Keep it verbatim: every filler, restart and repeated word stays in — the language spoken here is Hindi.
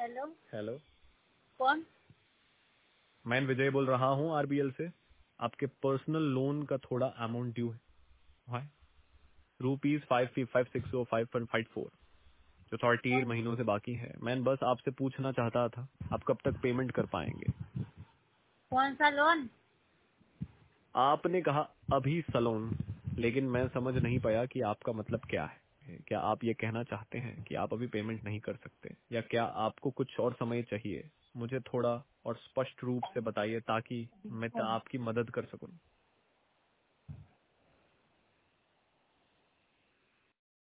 हेलो। हेलो, कौन? मैं विजय बोल रहा हूँ आरबीएल से। आपके पर्सनल लोन का थोड़ा अमाउंट ड्यू है, rupees five five six O five five four, जो थर्टी एट कौन महीनों से बाकी है। मैं बस आपसे पूछना चाहता था आप कब तक पेमेंट कर पाएंगे। कौन सा लोन? आपने कहा अभी सलोन, लेकिन मैं समझ नहीं पाया कि आपका मतलब क्या है। क्या आप ये कहना चाहते हैं कि आप अभी पेमेंट नहीं कर सकते, या क्या आपको कुछ और समय चाहिए? मुझे थोड़ा और स्पष्ट रूप से बताइए ताकि मैं आपकी मदद कर सकूं।